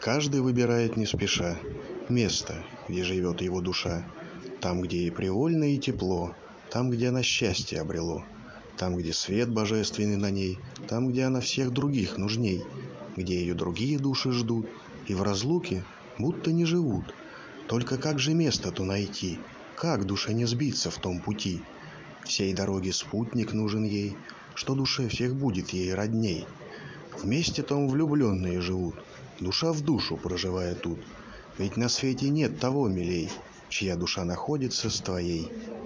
Каждый выбирает не спеша место, где живет его душа. Там, где ей привольно и тепло, там, где она счастье обрело, там, где свет божественный на ней, там, где она всех других нужней, где ее другие души ждут и в разлуке будто не живут. Только как же место-то найти, как душе не сбиться в том пути? Всей дороге спутник нужен ей, что душе всех будет ей родней. Вместе там влюбленные живут, душа в душу проживая тут. Ведь на свете нет того милей, чья душа находится с твоей.